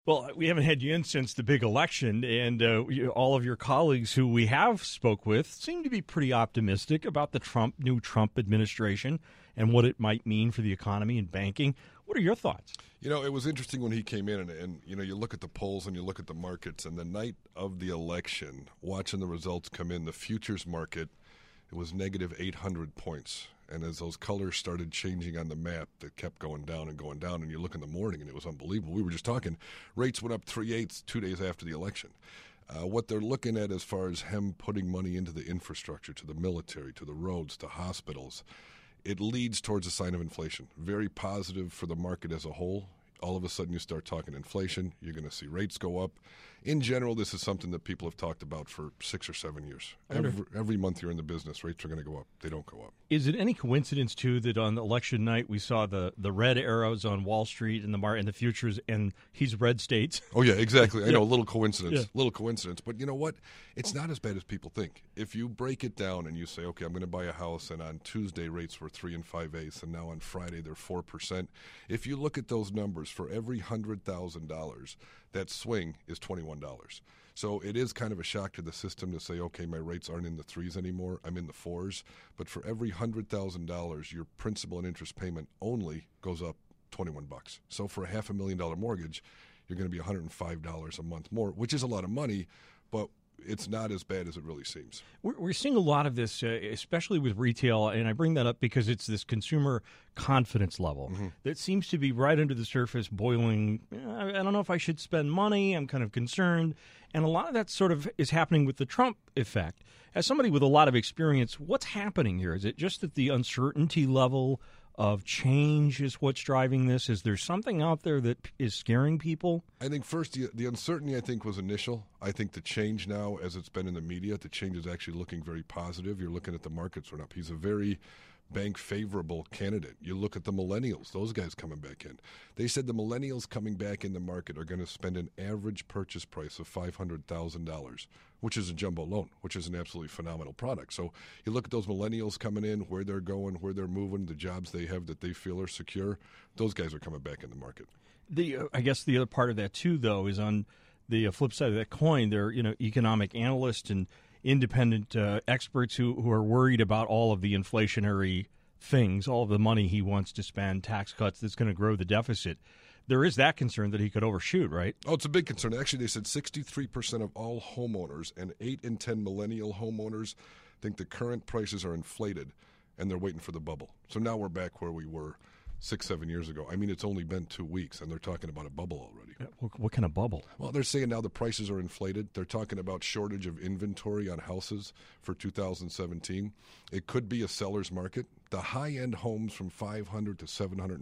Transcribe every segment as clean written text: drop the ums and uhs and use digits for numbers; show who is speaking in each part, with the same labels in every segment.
Speaker 1: Well, we haven't had you in since the big election, and all of your colleagues who we have spoke with seem to be pretty optimistic about the new Trump administration and what it might mean for the economy and banking. What are your thoughts?
Speaker 2: You know, it was interesting when he came in, and you look at the polls and you look at the markets, and the night of the election, watching the results come in, the futures market, it was negative 800 points. And as those colors started changing on the map, that kept going down, and you look in the morning, and it was unbelievable. We were just talking, rates went up 3/8 2 days after the election. What they're looking at as far as him putting money into the infrastructure, to the military, to the roads, to hospitals, it leads towards a sign of inflation. Very positive for the market as a whole. All of a sudden you start talking inflation, you're going to see rates go up. In general, this is something that people have talked about for 6 or 7 years. Every month you're in the business, rates are going to go up. They don't go up.
Speaker 1: Is it any coincidence, too, that on election night we saw the red arrows on Wall Street and the futures, and he's red states?
Speaker 2: Oh, yeah, exactly. I know, a little coincidence. But you know what? It's not as bad as people think. If you break it down and you say, okay, I'm going to buy a house, and on Tuesday rates were 3 5/8, and now on Friday they're 4%. If you look at those numbers, for every $100,000, that swing is $21. So it is kind of a shock to the system to say, okay, my rates aren't in the threes anymore, I'm in the fours. But for every $100,000, your principal and interest payment only goes up $21. So for a $500,000 mortgage, you're going to be $105 a month more, which is a lot of money, but it's not as bad as it really seems.
Speaker 1: We're seeing a lot of this, especially with retail, and I bring that up because it's this consumer confidence level that seems to be right under the surface, boiling. I don't know if I should spend money. I'm kind of concerned. And a lot of that sort of is happening with the Trump effect. As somebody with a lot of experience, what's happening here? Is it just that the uncertainty level of change is what's driving this? Is there something out there that is scaring people?
Speaker 2: I think first the uncertainty, I think, was initial. I think the change now, as it's been in the media, the change is actually looking very positive. You're looking at the markets went up. He's a very bank-favorable candidate. You look at the millennials, those guys coming back in. They said the millennials coming back in the market are going to spend an average purchase price of $500,000, which is a jumbo loan, which is an absolutely phenomenal product. So you look at those millennials coming in, where they're going, where they're moving, the jobs they have that they feel are secure, those guys are coming back in the market.
Speaker 1: I guess the other part of that, too, though, is on the flip side of that coin, there are economic analysts and independent experts who are worried about all of the inflationary things, all of the money he wants to spend, tax cuts that's going to grow the deficit. There is that concern that he could overshoot, right?
Speaker 2: Oh, it's a big concern. Actually, they said 63% of all homeowners and 8 in 10 millennial homeowners think the current prices are inflated, and they're waiting for the bubble. So now we're back where we were 6-7 years ago. I mean, it's only been 2 weeks, and they're talking about a bubble already.
Speaker 1: What kind of bubble?
Speaker 2: Well, they're saying now the prices are inflated. They're talking about shortage of inventory on houses for 2017. It could be a seller's market. The high-end homes from $500,000 to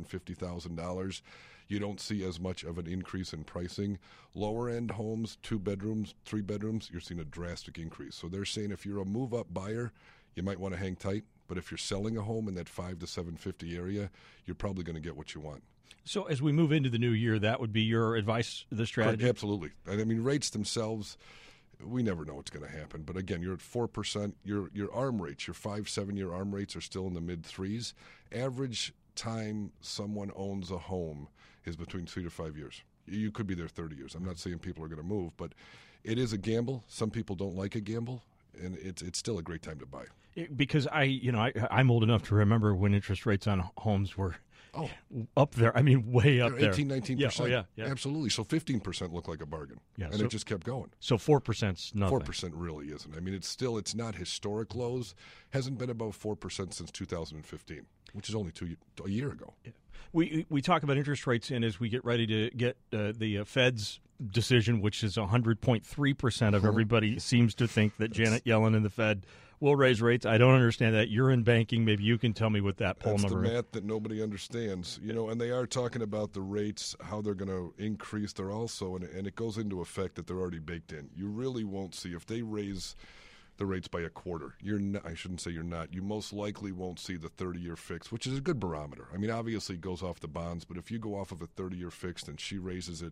Speaker 2: $750,000, you don't see as much of an increase in pricing. Lower-end homes, 2 bedrooms, 3 bedrooms, you're seeing a drastic increase. So they're saying if you're a move-up buyer, you might want to hang tight. But if you're selling a home in that $500,000 to $750,000 area, you're probably going to get what you want.
Speaker 1: So as we move into the new year, that would be your advice, the strategy?
Speaker 2: Absolutely. I mean, rates themselves, we never know what's going to happen. But again, you're at 4%. Your ARM rates, your 5-7-year ARM rates are still in the mid-threes. Average time someone owns a home is between 3 to 5 years. You could be there 30 years. I'm not saying people are going to move, but it is a gamble. Some people don't like a gamble, and it's still a great time to buy.
Speaker 1: Because I'm old enough to remember when interest rates on homes were up there. I mean, way up there.
Speaker 2: 18-19%.
Speaker 1: Yeah.
Speaker 2: Absolutely. So 15% looked like a bargain.
Speaker 1: Yeah,
Speaker 2: and it just kept going.
Speaker 1: So 4%'s nothing.
Speaker 2: 4% really isn't. I mean, it's not historic lows. Hasn't been above 4% since 2015, which is only a year ago.
Speaker 1: Yeah. We talk about interest rates, and as we get ready to get the Fed's decision, which is 100.3% of everybody seems to think that Janet Yellen and the Fed will raise rates. I don't understand that. You're in banking. Maybe you can tell me what that poll number is.
Speaker 2: That's the math that nobody understands. And they are talking about the rates, how they're going to increase. They're also, and it goes into effect that they're already baked in. You really won't see, if they raise the rates by a quarter, I shouldn't say you're not. You most likely won't see the 30-year fix, which is a good barometer. I mean, obviously it goes off the bonds, but if you go off of a 30-year fixed and she raises it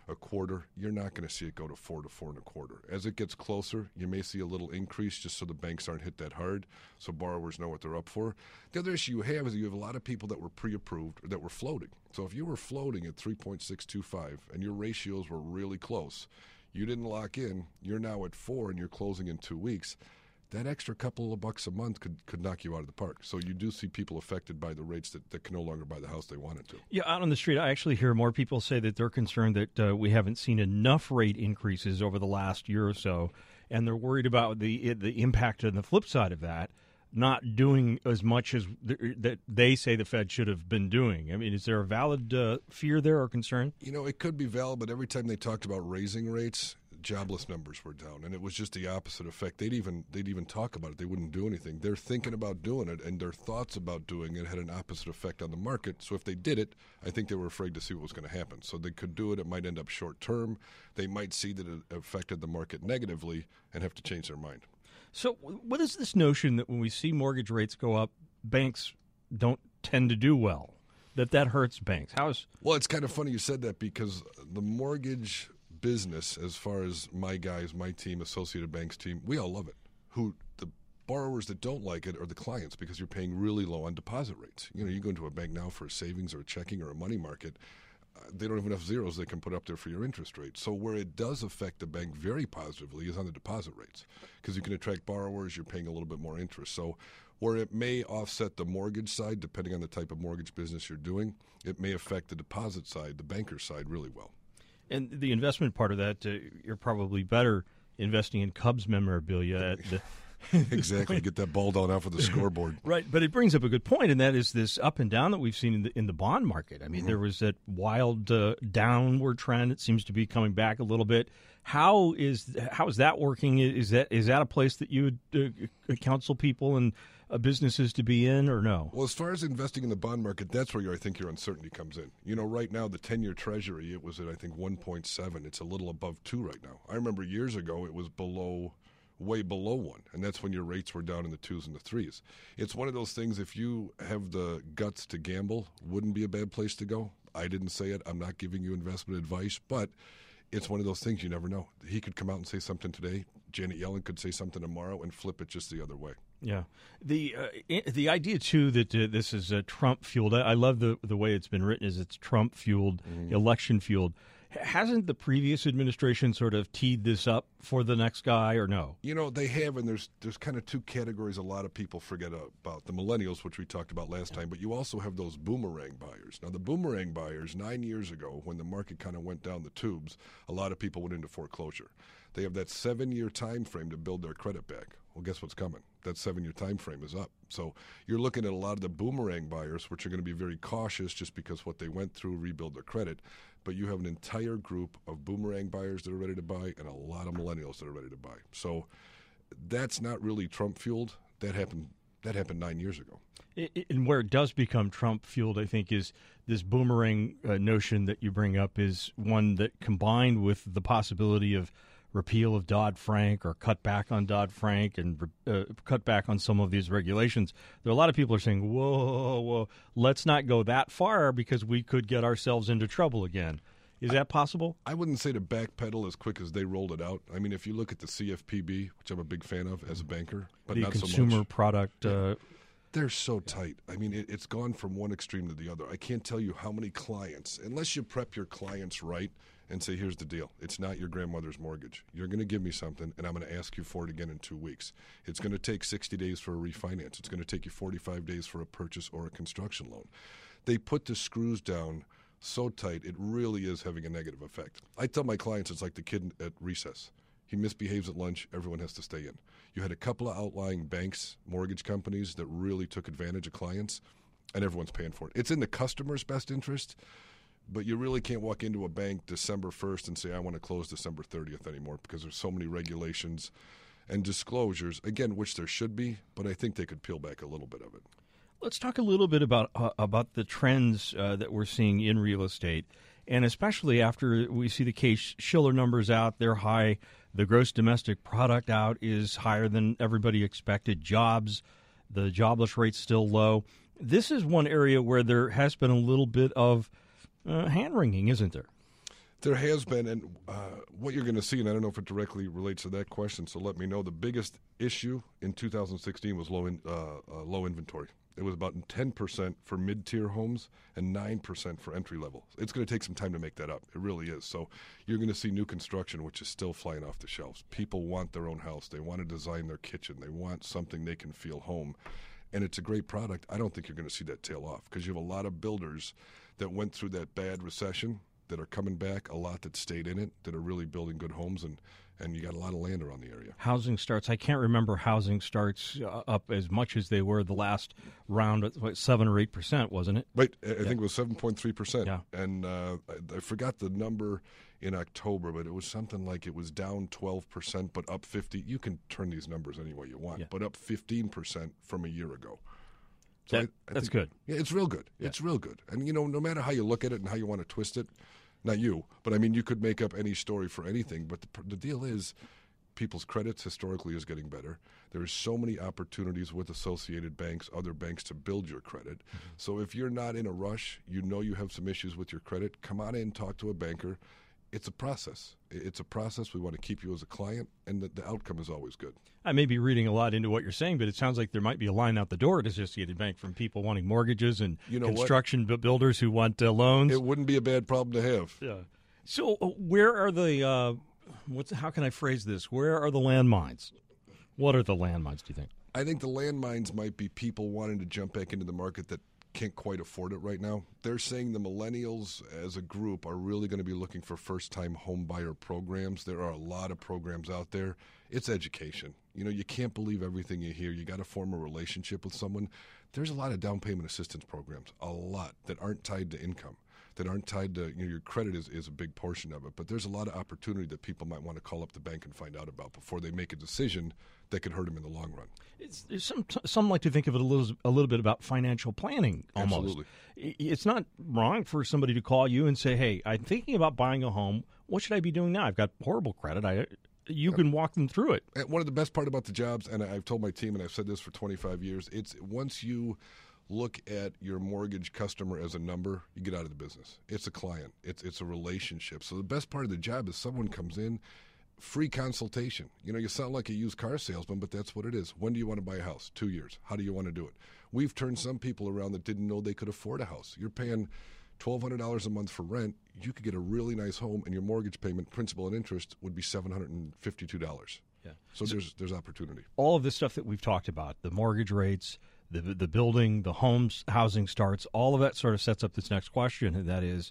Speaker 2: a quarter, you're not going to see it go to 4 to 4.25. As it gets closer, you may see a little increase just so the banks aren't hit that hard, so borrowers know what they're up for. The other issue you have is you have a lot of people that were pre-approved or that were floating. So if you were floating at 3.625 and your ratios were really close, you didn't lock in, you're now at 4 and you're closing in 2 weeks. That extra couple of bucks a month could knock you out of the park. So you do see people affected by the rates that can no longer buy the house they wanted to.
Speaker 1: Yeah, out on the street, I actually hear more people say that they're concerned that we haven't seen enough rate increases over the last year or so, and they're worried about the impact on the flip side of that, not doing as much as that they say the Fed should have been doing. I mean, is there a valid fear there or concern?
Speaker 2: You know, it could be valid, but every time they talked about raising rates, jobless numbers were down, and it was just the opposite effect. They'd even talk about it. They wouldn't do anything. They're thinking about doing it, and their thoughts about doing it had an opposite effect on the market. So if they did it, I think they were afraid to see what was going to happen. So they could do it. It might end up short term. They might see that it affected the market negatively and have to change their mind.
Speaker 1: So what is this notion that when we see mortgage rates go up, banks don't tend to do well, that hurts banks?
Speaker 2: Well, it's kind of funny you said that because the mortgage business, as far as my guys, my team, Associated Bank's team, we all love it. The borrowers that don't like it are the clients because you're paying really low on deposit rates. You know, you go into a bank now for a savings or a checking or a money market, they don't have enough zeros they can put up there for your interest rate. So where it does affect the bank very positively is on the deposit rates because you can attract borrowers, you're paying a little bit more interest. So where it may offset the mortgage side, depending on the type of mortgage business you're doing, it may affect the deposit side, the banker side, really well.
Speaker 1: And the investment part of that, you're probably better investing in Cubs memorabilia at the
Speaker 2: exactly, get that ball down off of the scoreboard.
Speaker 1: Right, but it brings up a good point, and that is this up and down that we've seen in the bond market. I mean, there was that wild downward trend. It seems to be coming back a little bit. How is that working? Is that a place that you would counsel people and businesses to be in, or no?
Speaker 2: Well, as far as investing in the bond market, that's where I think your uncertainty comes in. You know, right now, the 10-year Treasury, it was at, I think, 1.7. It's a little above 2 right now. I remember years ago it was way below 1, and that's when your rates were down in the 2s and the 3s. It's one of those things, if you have the guts to gamble, wouldn't be a bad place to go. I didn't say it. I'm not giving you investment advice, but it's one of those things you never know. He could come out and say something today. Janet Yellen could say something tomorrow and flip it just the other way.
Speaker 1: Yeah. The idea, too, that this is Trump-fueled, I love the way it's been written, is it's Trump-fueled, election-fueled. Hasn't the previous administration sort of teed this up for the next guy, or no?
Speaker 2: You know, they have, and there's kind of two categories a lot of people forget about. The millennials, which we talked about last time, but you also have those boomerang buyers. Now, the boomerang buyers, 9 years ago, when the market kind of went down the tubes, a lot of people went into foreclosure. They have that 7-year time frame to build their credit back. Well, guess what's coming? That 7-year time frame is up. So you're looking at a lot of the boomerang buyers, which are going to be very cautious just because what they went through, rebuild their credit. But you have an entire group of boomerang buyers that are ready to buy and a lot of millennials that are ready to buy. So that's not really Trump-fueled. That happened 9 years ago.
Speaker 1: And where it does become Trump-fueled, I think, is this boomerang notion that you bring up is one that, combined with the possibility of repeal of Dodd-Frank or cut back on Dodd-Frank and cut back on some of these regulations, there are a lot of people are saying, whoa, let's not go that far because we could get ourselves into trouble again. Is that possible?
Speaker 2: I wouldn't say to backpedal as quick as they rolled it out. I mean, if you look at the CFPB, which I'm a big fan of as a banker, but not so much.
Speaker 1: The consumer product.
Speaker 2: They're so tight. I mean, it's gone from one extreme to the other. I can't tell you how many clients, unless you prep your clients right and say, here's the deal. It's not your grandmother's mortgage. You're going to give me something, and I'm going to ask you for it again in 2 weeks. It's going to take 60 days for a refinance. It's going to take you 45 days for a purchase or a construction loan. They put the screws down so tight, it really is having a negative effect. I tell my clients it's like the kid at recess. He misbehaves at lunch, everyone has to stay in. You had a couple of outlying banks, mortgage companies that really took advantage of clients, and everyone's paying for it. It's in the customer's best interest, but you really can't walk into a bank December 1st and say, I want to close December 30th anymore because there's so many regulations and disclosures, again, which there should be, but I think they could peel back a little bit of it.
Speaker 1: Let's talk a little bit about the trends that we're seeing in real estate, and especially after we see the Case-Shiller numbers out, they're high. The gross domestic product out is higher than everybody expected. Jobs, the jobless rate's still low. This is one area where there has been a little bit of hand-wringing, isn't there?
Speaker 2: There has been, and what you're going to see, and I don't know if it directly relates to that question, so let me know. The biggest issue in 2016 was low inventory. It was about 10% for mid-tier homes and 9% for entry level. It's going to take some time to make that up. It really is. So you're going to see new construction, which is still flying off the shelves. People want their own house. They want to design their kitchen. They want something they can feel home. And it's a great product. I don't think you're going to see that tail off because you have a lot of builders that went through that bad recession that are coming back, a lot that stayed in it, that are really building good homes, and you got a lot of land around the area.
Speaker 1: Housing starts. I can't remember housing starts up as much as they were the last round, 7 or 8%, wasn't it?
Speaker 2: Right. I think it was 7.3%.
Speaker 1: Yeah.
Speaker 2: And I forgot the number in October, but it was something like it was down 12%, but up 50. You can turn these numbers any way you want, but up 15% from a year ago. So
Speaker 1: that's good.
Speaker 2: Yeah, it's real good. It's real good. And, no matter how you look at it and how you want to twist it, not you, but I mean, you could make up any story for anything. But the deal is people's credits historically is getting better. There are so many opportunities with Associated Banks, other banks, to build your credit. Mm-hmm. So if you're not in a rush, you have some issues with your credit, come on in, talk to a banker. It's a process. It's a process. We want to keep you as a client, and the outcome is always good.
Speaker 1: I may be reading a lot into what you're saying, but it sounds like there might be a line out the door at Associated Bank from people wanting mortgages and construction builders who want loans.
Speaker 2: It wouldn't be a bad problem to have.
Speaker 1: Yeah. So where are the how can I phrase this? Where are the landmines? What are the landmines, do you think?
Speaker 2: I think the landmines might be people wanting to jump back into the market that can't quite afford it right now. They're saying the millennials as a group are really going to be looking for first-time home buyer programs. There are a lot of programs out there. It's education. You can't believe everything you hear. You got to form a relationship with someone. There's a lot of down payment assistance programs, a lot, that aren't tied to income, that aren't tied to, your credit is a big portion of it. But there's a lot of opportunity that people might want to call up the bank and find out about before they make a decision that could hurt them in the long run.
Speaker 1: Some like to think of it a little bit about financial planning almost.
Speaker 2: Absolutely.
Speaker 1: It's not wrong for somebody to call you and say, hey, I'm thinking about buying a home. What should I be doing now? I've got horrible credit. You can walk them through it.
Speaker 2: And one of the best part about the jobs, and I've told my team, and I've said this for 25 years, it's once you look at your mortgage customer as a number, you get out of the business. It's a client. It's a relationship. So the best part of the job is someone comes in, free consultation. You sound like a used car salesman, but that's what it is. When do you want to buy a house? 2 years. How do you want to do it? We've turned some people around that didn't know they could afford a house. You're paying $1,200 a month for rent. You could get a really nice home, and your mortgage payment, principal and interest, would be $752.
Speaker 1: Yeah.
Speaker 2: So there's opportunity.
Speaker 1: All of this stuff that we've talked about, the mortgage rates, the building, the housing starts, all of that sort of sets up this next question, and that is,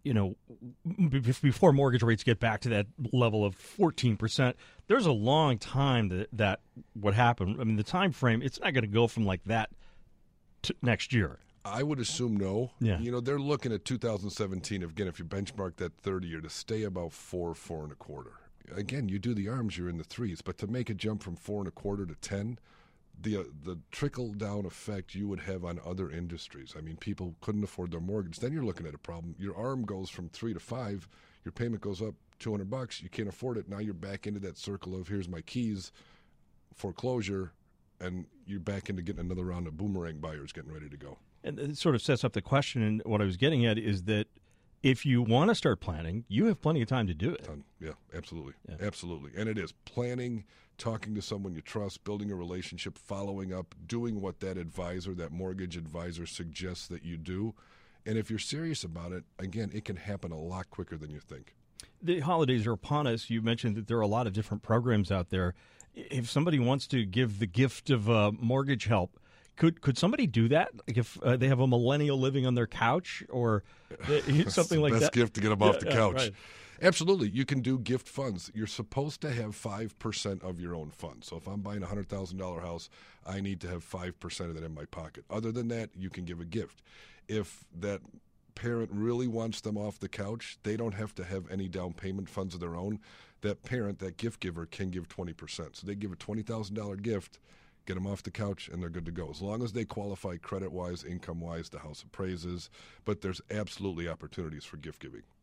Speaker 1: before mortgage rates get back to that level of 14%, there's a long time that would happen. I mean, the time frame, it's not going to go from like that to next year.
Speaker 2: I would assume no.
Speaker 1: Yeah.
Speaker 2: They're looking at 2017, again, if you benchmark that 30-year, to stay about 4.25. Again, you do the arms, you're in the threes, but to make a jump from 4.25 to 10, the trickle-down effect you would have on other industries. I mean, people couldn't afford their mortgage. Then you're looking at a problem. Your arm goes from 3 to 5. Your payment goes up $200. You can't afford it. Now you're back into that circle of here's my keys, foreclosure, and you're back into getting another round of boomerang buyers getting ready to go.
Speaker 1: And it sort of sets up the question, and what I was getting at is that if you want to start planning, you have plenty of time to do it.
Speaker 2: Yeah, absolutely. Yeah. Absolutely. And it is planning, talking to someone you trust, building a relationship, following up, doing what that mortgage advisor suggests that you do. And if you're serious about it, again, it can happen a lot quicker than you think.
Speaker 1: The holidays are upon us. You mentioned that there are a lot of different programs out there. If somebody wants to give the gift of mortgage help, could somebody do that? Like if they have a millennial living on their couch or something like that?
Speaker 2: Best gift to get them off the couch.
Speaker 1: Right.
Speaker 2: Absolutely. You can do gift funds. You're supposed to have 5% of your own funds. So if I'm buying a $100,000 house, I need to have 5% of that in my pocket. Other than that, you can give a gift. If that parent really wants them off the couch, they don't have to have any down payment funds of their own. That parent, that gift giver, can give 20%. So they give a $20,000 gift, get them off the couch, and they're good to go. As long as they qualify credit-wise, income-wise, the house appraises. But there's absolutely opportunities for gift giving.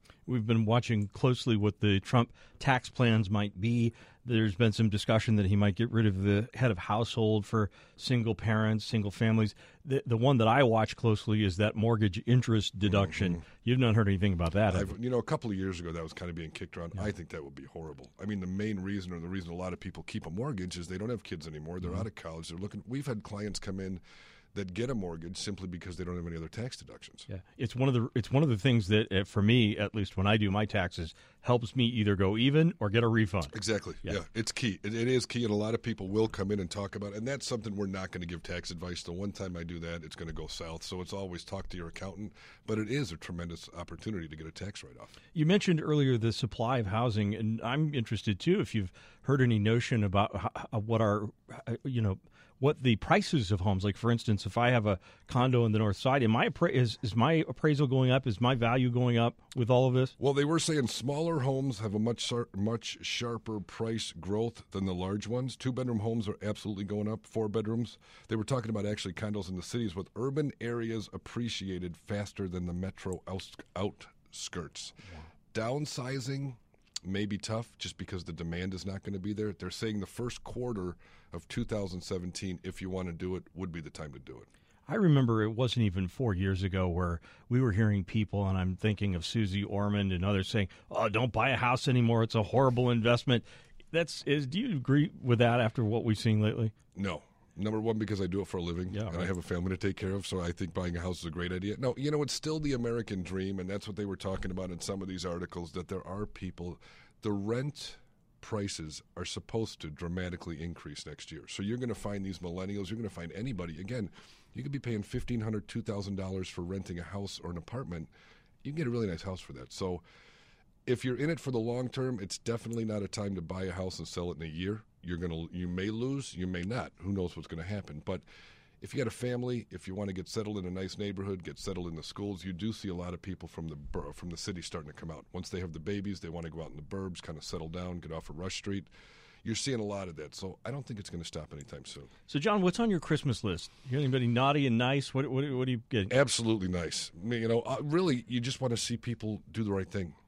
Speaker 1: We've been watching closely what the Trump tax plans might be. There's been some discussion that he might get rid of the head of household for single parents, single families. The one that I watch closely is that mortgage interest deduction. Mm-hmm. You've not heard anything about that, have you?
Speaker 2: A couple of years ago, that was kind of being kicked around. Yeah. I think that would be horrible. I mean, the main reason, or the reason a lot of people keep a mortgage, is they don't have kids anymore. They're out of college. They're looking. We've had clients come in that get a mortgage simply because they don't have any other tax deductions.
Speaker 1: Yeah, it's one of the things that, for me, at least when I do my taxes, helps me either go even or get a refund.
Speaker 2: Exactly. Yeah, it's key. It is key, and a lot of people will come in and talk about it, and that's something we're not going to give tax advice. The one time I do that, it's going to go south. So it's always talk to your accountant, but it is a tremendous opportunity to get a tax write-off. You
Speaker 1: mentioned earlier the supply of housing, and I'm interested too if you've heard any notion about what our, what the prices of homes, like for instance, if I have a condo in the north side, is my appraisal going up? Is my value going up with all of this?
Speaker 2: Well, they were saying smaller homes have a much sharper price growth than the large ones. 2-bedroom homes are absolutely going up. 4 bedrooms. They were talking about actually condos in the cities with urban areas appreciated faster than the metro outskirts. Wow. Downsizing may be tough just because the demand is not going to be there. They're saying the first quarter of 2017, if you want to do it, would be the time to do it.
Speaker 1: I remember it wasn't even 4 years ago where we were hearing people, and I'm thinking of Susie Ormond and others saying, "Oh, don't buy a house anymore. It's a horrible investment." Do you agree with that after what we've seen lately?
Speaker 2: No. Number one, because I do it for a living, and I have a family to take care of, so I think buying a house is a great idea. No, it's still the American dream, and that's what they were talking about in some of these articles, that there are people, the rent prices are supposed to dramatically increase next year. So you're going to find these millennials, you're going to find anybody. Again, you could be paying $1,500, $2,000 for renting a house or an apartment. You can get a really nice house for that. So if you're in it for the long term, it's definitely not a time to buy a house and sell it in a year. You may lose, you may not. Who knows what's going to happen? But if you got a family, if you want to get settled in a nice neighborhood, get settled in the schools, you do see a lot of people from the city starting to come out. Once they have the babies, they want to go out in the burbs, kind of settle down, get off of Rush Street. You're seeing a lot of that, so I don't think it's going to stop anytime soon.
Speaker 1: So, John, what's on your Christmas list? You anybody naughty and nice? What are you getting?
Speaker 2: Absolutely nice. Really, you just want to see people do the right thing.